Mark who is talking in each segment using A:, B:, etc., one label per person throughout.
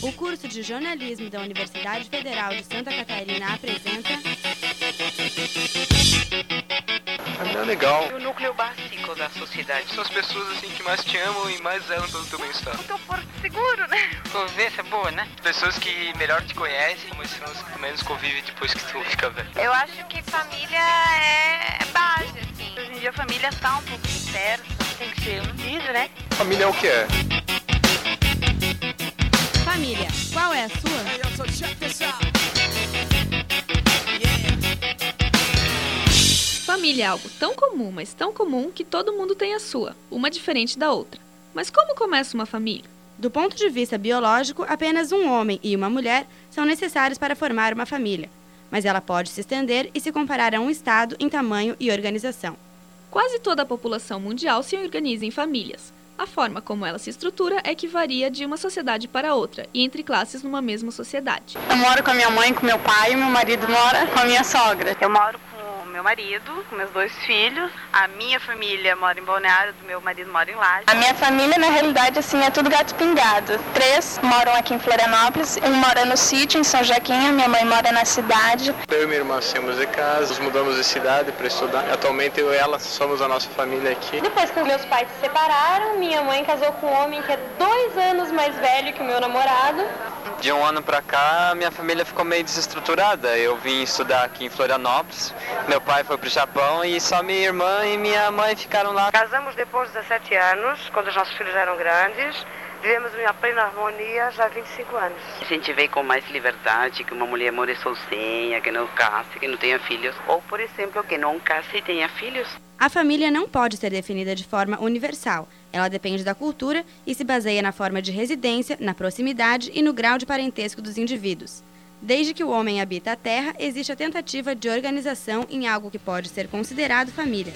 A: O curso de jornalismo da Universidade Federal de Santa Catarina apresenta...
B: Família é legal.
C: O núcleo básico da sociedade.
B: São as pessoas assim que mais te amam e mais zelam pelo teu bem-estar.
C: O teu porto seguro, né? Convivência boa, né?
B: Pessoas que melhor te conhecem, mas são as que menos convivem depois que tu fica velho.
C: Eu acho que família é base, assim. Hoje em dia a família tá um pouco dispersa, tem que ser unida, né?
B: Família é o que é?
A: Família, qual é a sua?
D: Família é algo tão comum, mas tão comum que todo mundo tem a sua, uma diferente da outra. Mas como começa uma família?
A: Do ponto de vista biológico, apenas um homem e uma mulher são necessários para formar uma família, mas ela pode se estender e se comparar a um estado em tamanho e organização.
D: Quase toda a população mundial se organiza em famílias. A forma como ela se estrutura é que varia de uma sociedade para outra e entre classes numa mesma sociedade.
E: Eu moro com a minha mãe, com meu pai, e meu marido mora com a minha sogra.
C: Eu moro com meu marido, com meus 2 filhos. A minha família mora em Balneário, do meu marido mora em Laje.
E: A minha família, na realidade, assim, é tudo gato pingado. 3 moram aqui em Florianópolis, um mora no sítio, em São Joaquim, minha mãe mora na cidade.
B: Eu e minha irmã saímos de casa, nos mudamos de cidade para estudar. Atualmente eu e ela somos a nossa família aqui.
E: Depois que meus pais se separaram, minha mãe casou com um homem que é 2 anos mais velho que o meu namorado.
F: De um ano pra cá, minha família ficou meio desestruturada. Eu vim estudar aqui em Florianópolis, meu pai foi pro Japão e só minha irmã e minha mãe ficaram lá.
C: Casamos depois de 17 anos, quando os nossos filhos eram grandes. Vivemos em plena harmonia já há 25 anos.
G: A gente vê com mais liberdade que uma mulher more sozinha, que não case, que não tenha filhos. Ou, por exemplo, que não case e tenha filhos.
A: A família não pode ser definida de forma universal. Ela depende da cultura e se baseia na forma de residência, na proximidade e no grau de parentesco dos indivíduos. Desde que o homem habita a Terra, existe a tentativa de organização em algo que pode ser considerado família.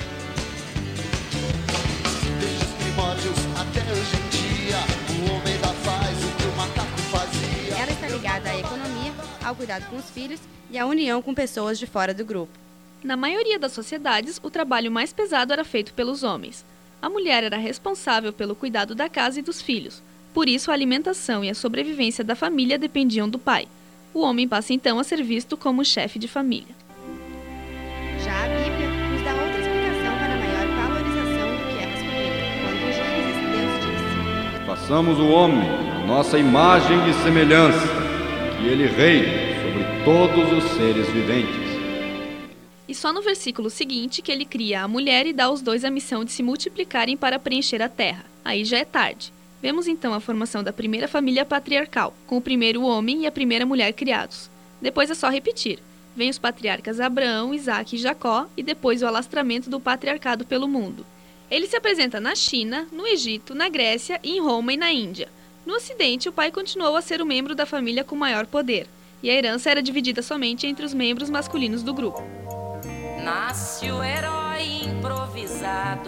H: Desde os primórdios até hoje em dia, o homem ainda faz o que o macaco fazia.
A: Ela está ligada à economia, ao cuidado com os filhos e à união com pessoas de fora do grupo.
D: Na maioria das sociedades, o trabalho mais pesado era feito pelos homens. A mulher era responsável pelo cuidado da casa e dos filhos. Por isso, a alimentação e a sobrevivência da família dependiam do pai. O homem passa então a ser visto como chefe de família.
A: Já a Bíblia nos dá outra explicação para a maior valorização do que é masculino. Quando em Gênesis, Deus disse:
I: façamos o homem a nossa imagem e semelhança, que ele reine sobre todos os seres viventes.
D: E só no versículo seguinte que ele cria a mulher e dá aos 2 a missão de se multiplicarem para preencher a terra. Aí já é tarde. Vemos então a formação da primeira família patriarcal, com o primeiro homem e a primeira mulher criados. Depois é só repetir. Vem os patriarcas Abraão, Isaque e Jacó, e depois o alastramento do patriarcado pelo mundo. Ele se apresenta na China, no Egito, na Grécia, e em Roma e na Índia. No Ocidente, o pai continuou a ser o membro da família com maior poder, e a herança era dividida somente entre os membros masculinos do grupo.
J: Nasce o herói improvisado,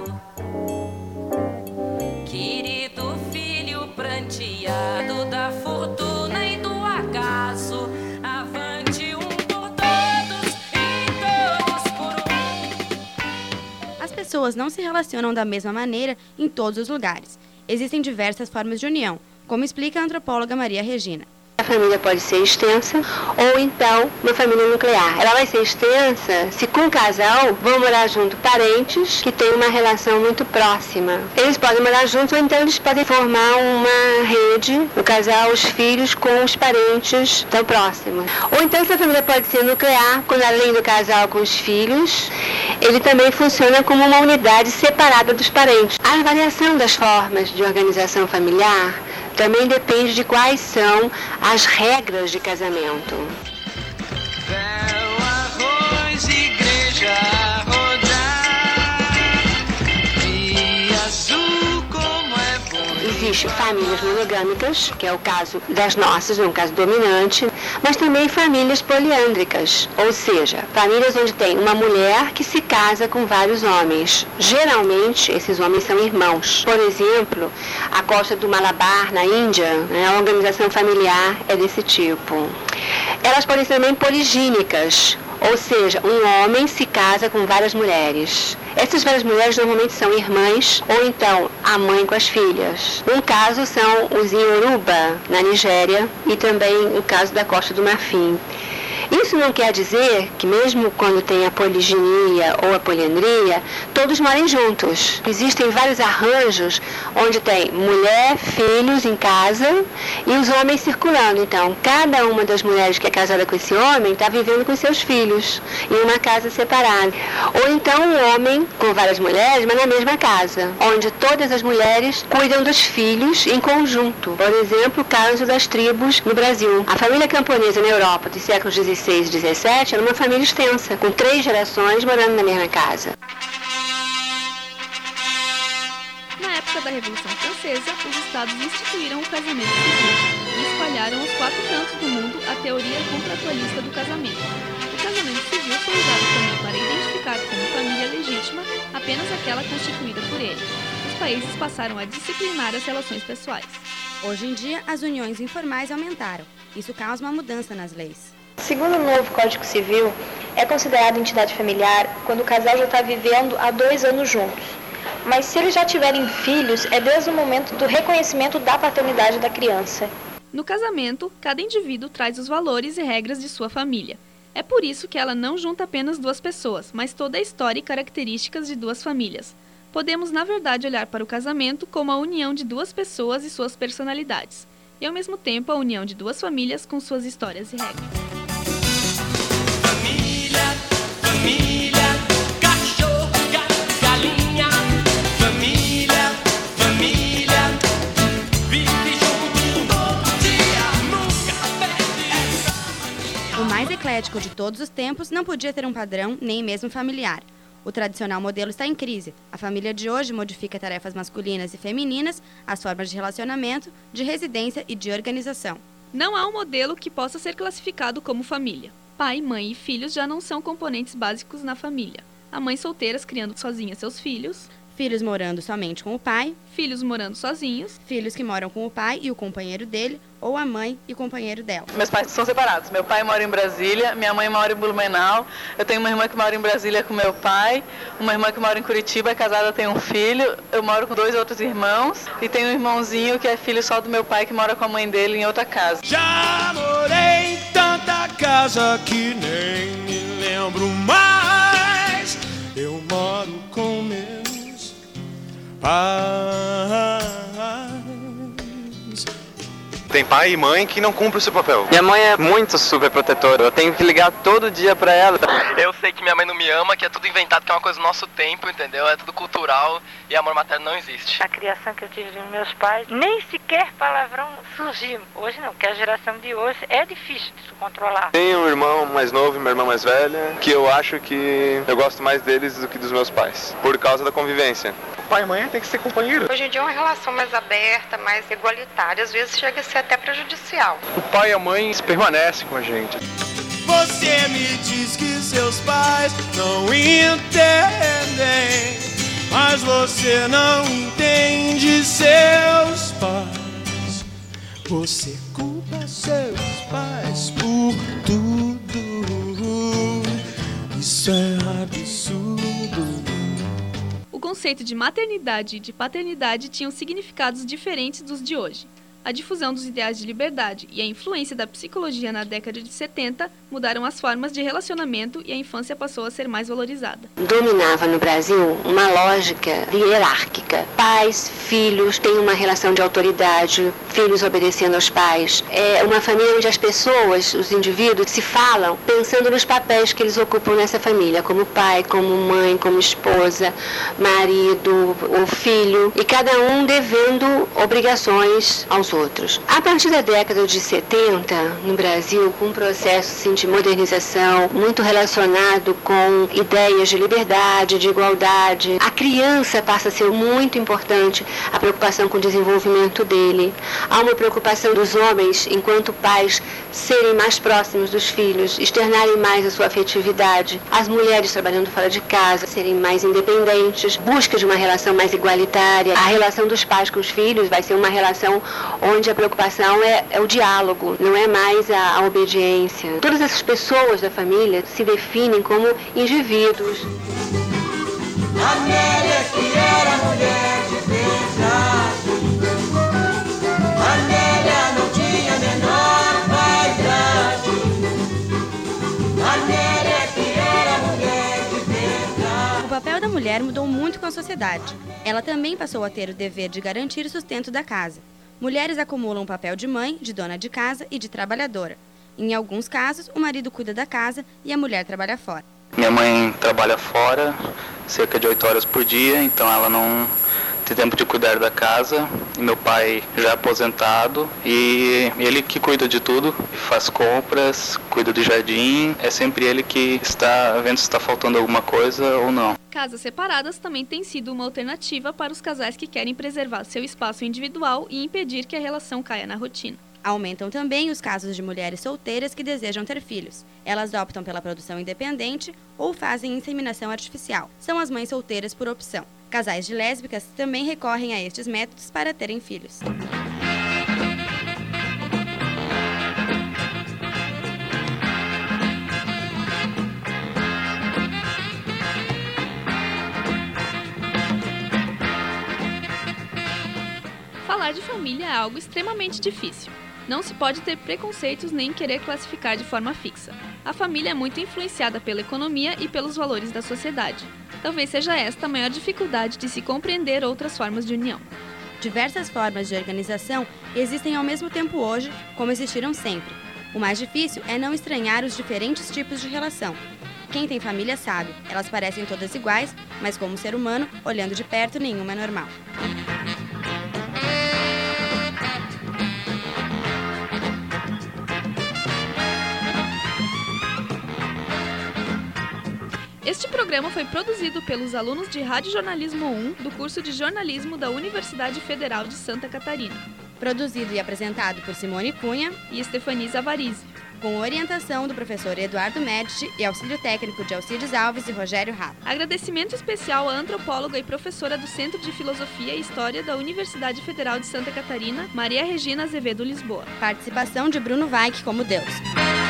J: querido filho pranteado da fortuna e do acaso. Avante um por todos e todos por um.
A: As pessoas não se relacionam da mesma maneira em todos os lugares. Existem diversas formas de união, como explica a antropóloga Maria Regina.
E: A família pode ser extensa ou então uma família nuclear. Ela vai ser extensa se com o casal vão morar junto parentes que têm uma relação muito próxima. Eles podem morar juntos ou então eles podem formar uma rede, no casal, os filhos com os parentes tão próximos. Ou então essa família pode ser nuclear, quando além do casal com os filhos, ele também funciona como uma unidade separada dos parentes. A variação das formas de organização familiar também depende de quais são as regras de casamento.
H: Véu, arroz, igreja, rodar, e azul como é bom.
E: Existem famílias monogâmicas, que é o caso das nossas, é um caso dominante, mas também famílias poliândricas, ou seja, famílias onde tem uma mulher que se casa com vários homens. Geralmente, esses homens são irmãos. Por exemplo, a costa do Malabar, na Índia, a organização familiar é desse tipo. Elas podem ser também poligínicas, Ou seja, um homem se casa com várias mulheres. Essas várias mulheres normalmente são irmãs ou então a mãe com as filhas. Um caso são os Yoruba, na Nigéria, e também o caso da Costa do Marfim. Isso não quer dizer que mesmo quando tem a poliginia ou a poliandria, todos morem juntos. Existem vários arranjos onde tem mulher, filhos em casa e os homens circulando. Então, cada uma das mulheres que é casada com esse homem está vivendo com seus filhos em uma casa separada. Ou então um homem com várias mulheres, mas na mesma casa, onde todas as mulheres cuidam dos filhos em conjunto. Por exemplo, o caso das tribos no Brasil. A família camponesa na Europa dos séculos XVI e XVII era uma família extensa, com 3 gerações morando na mesma casa.
D: Na época da Revolução Francesa, os estados instituíram o casamento civil e espalharam aos 4 cantos do mundo a teoria contratualista do casamento. O casamento civil foi usado também para identificar como família legítima apenas aquela constituída por ele. Os países passaram a disciplinar as relações pessoais.
A: Hoje em dia, as uniões informais aumentaram. Isso causa uma mudança nas leis.
K: Segundo o novo Código Civil, é considerado entidade familiar quando o casal já está vivendo há 2 anos juntos. Mas se eles já tiverem filhos, é desde o momento do reconhecimento da paternidade da criança.
D: No casamento, cada indivíduo traz os valores e regras de sua família. É por isso que ela não junta apenas 2 pessoas, mas toda a história e características de 2 famílias. Podemos, na verdade, olhar para o casamento como a união de 2 pessoas e suas personalidades, e ao mesmo tempo a união de 2 famílias com suas histórias e regras.
J: Família, cachorro, gato, galinha. Família, vive junto todo dia, nunca perde essa.
A: O mais eclético de todos os tempos não podia ter um padrão, nem mesmo familiar. O tradicional modelo está em crise. A família de hoje modifica tarefas masculinas e femininas, as formas de relacionamento, de residência e de organização.
D: Não há um modelo que possa ser classificado como família. Pai, mãe e filhos já não são componentes básicos na família. Há mães solteiras criando sozinhas seus filhos,
A: filhos morando somente com o pai,
D: filhos morando sozinhos,
A: filhos que moram com o pai e o companheiro dele, ou a mãe e o companheiro dela.
L: Meus pais são separados. Meu pai mora em Brasília, minha mãe mora em Blumenau. Eu tenho uma irmã que mora em Brasília com meu pai, uma irmã que mora em Curitiba, é casada, tem um filho. Eu moro com 2 outros irmãos e tenho um irmãozinho que é filho só do meu pai, que mora com a mãe dele em outra casa.
M: Já morei em tanta casa que nem me lembro mais. Eu moro com meus pais.
N: Tem pai e mãe que não cumprem o seu papel.
F: Minha mãe é muito super protetora, eu tenho que ligar todo dia pra ela.
O: Eu sei que minha mãe não me ama, que é tudo inventado, que é uma coisa do nosso tempo, entendeu? É tudo cultural e amor materno não existe.
P: A criação que eu tive dos meus pais, nem sequer palavrão surgiu. Hoje não, porque a geração de hoje é difícil de se controlar.
N: Tenho um irmão mais novo e uma irmã mais velha, que eu acho que eu gosto mais deles do que dos meus pais, por causa da convivência.
Q: Pai e mãe tem que ser companheiro.
R: Hoje em dia é uma relação mais aberta, mais igualitária, às vezes chega a ser até prejudicial.
N: O pai e a mãe permanecem com a gente.
M: Você me diz que seus pais não entendem, mas você não entende seus pais. Você culpa seus pais por tudo. Isso é absurdo.
D: O conceito de maternidade e de paternidade tinham significados diferentes dos de hoje. A difusão dos ideais de liberdade e a influência da psicologia na década de 70 mudaram as formas de relacionamento e a infância passou a ser mais valorizada.
E: Dominava no Brasil uma lógica hierárquica. Pais, filhos, têm uma relação de autoridade, filhos obedecendo aos pais. É uma família onde as pessoas, os indivíduos, se falam pensando nos papéis que eles ocupam nessa família, como pai, como mãe, como esposa, marido ou filho, e cada um devendo obrigações aos outros. A partir da década de 70, no Brasil, com um processo de modernização muito relacionado com ideias de liberdade, de igualdade, a criança passa a ser muito importante, a preocupação com o desenvolvimento dele. Há uma preocupação dos homens, enquanto pais, serem mais próximos dos filhos, externarem mais a sua afetividade. As mulheres trabalhando fora de casa, serem mais independentes, busca de uma relação mais igualitária. A relação dos pais com os filhos vai ser uma relação onde a preocupação é o diálogo, não é mais a obediência. Todas essas pessoas da família se definem como indivíduos.
J: Amélia que era mulher de verdade, Amélia não tinha a menor vaidade, Amélia que era mulher de verdade.
A: O papel da mulher mudou muito com a sociedade. Ela também passou a ter o dever de garantir o sustento da casa. Mulheres acumulam o papel de mãe, de dona de casa e de trabalhadora. Em alguns casos, o marido cuida da casa e a mulher trabalha fora.
S: Minha mãe trabalha fora, cerca de 8 horas por dia, então ela não tem tempo de cuidar da casa. E meu pai já é aposentado e ele que cuida de tudo, faz compras, cuida do jardim. É sempre ele que está vendo se está faltando alguma coisa ou não.
D: Casas separadas também têm sido uma alternativa para os casais que querem preservar seu espaço individual e impedir que a relação caia na rotina.
A: Aumentam também os casos de mulheres solteiras que desejam ter filhos. Elas optam pela produção independente ou fazem inseminação artificial. São as mães solteiras por opção. Casais de lésbicas também recorrem a estes métodos para terem filhos.
D: Falar de família é algo extremamente difícil. Não se pode ter preconceitos nem querer classificar de forma fixa. A família é muito influenciada pela economia e pelos valores da sociedade. Talvez seja esta a maior dificuldade de se compreender outras formas de união.
A: Diversas formas de organização existem ao mesmo tempo hoje, como existiram sempre. O mais difícil é não estranhar os diferentes tipos de relação. Quem tem família sabe, elas parecem todas iguais, mas como ser humano, olhando de perto, nenhuma é normal.
D: Este programa foi produzido pelos alunos de Rádio Jornalismo 1 do curso de jornalismo da Universidade Federal de Santa Catarina.
A: Produzido e apresentado por Simone Cunha
D: e Estefani Zavarizi.
A: Com orientação do professor Eduardo Medici e auxílio técnico de Alcides Alves e Rogério Rato.
D: Agradecimento especial à antropóloga e professora do Centro de Filosofia e História da Universidade Federal de Santa Catarina, Maria Regina Azevedo Lisboa.
A: Participação de Bruno Vaik como Deus.